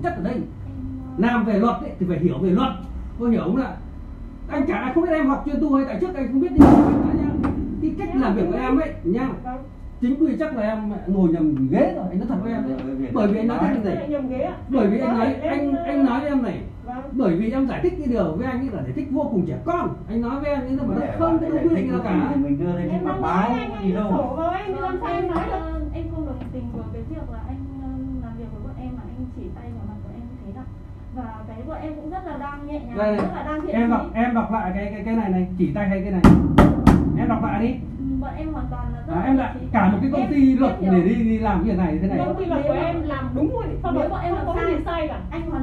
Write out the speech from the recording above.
chất ở đây. Làm về luật ấy, thì phải hiểu về luật, cô hiểu không ạ? Anh chả không biết em học chuyên tu hay tại trước anh không biết đi nha. Cái cách làm việc của em ấy nha, chính quy chắc là em ngồi nhầm ghế rồi, anh nói thật với em đấy. Bởi vì anh nói thế này, bởi vì anh nói với em này, bởi vì em giải thích cái điều với anh ấy là giải thích vô cùng trẻ con. Anh nói với em nhưng mà nó không có quy định nào cả. Mình đưa lên cái mặt báo gì đâu. Em không đồng tình với cái việc là anh làm việc với bọn em mà anh chỉ tay vào mặt của em như thế đâu. Và cái bọn em cũng rất là đang nhẹ nhàng, đây, rất là đang thiện chí. Em đọc lại cái này chỉ tay hay cái này. Em đọc lại đi. Bọn em hoàn toàn là rất em lại cả một cái công ty luật để đi làm cái việc này thế này. Công ty luật của em làm đúng rồi, không nếu bọn em làm có sai gì sai cả. Anh hoàn